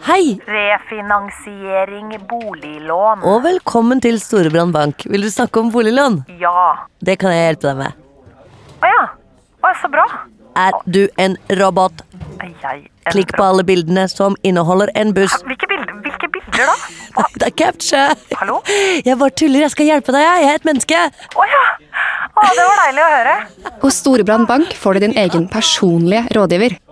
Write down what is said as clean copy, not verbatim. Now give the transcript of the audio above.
Hei, Refinansiering boliglån. og velkommen til Storebrand Bank. Vil du snakke om boliglån? Ja. Det kan jeg hjelpe deg med. Åja, så bra. Er du en robot? Er jeg en Klikk på alle bildene som inneholder en buss. Hvilke bilder da? Det er captcha. Hallo? Jeg bare tuller, jeg skal hjelpe deg, jeg er et menneske. Åja, det var deilig å høre. Hos Storebrand Bank får du din egen personlige rådgiver.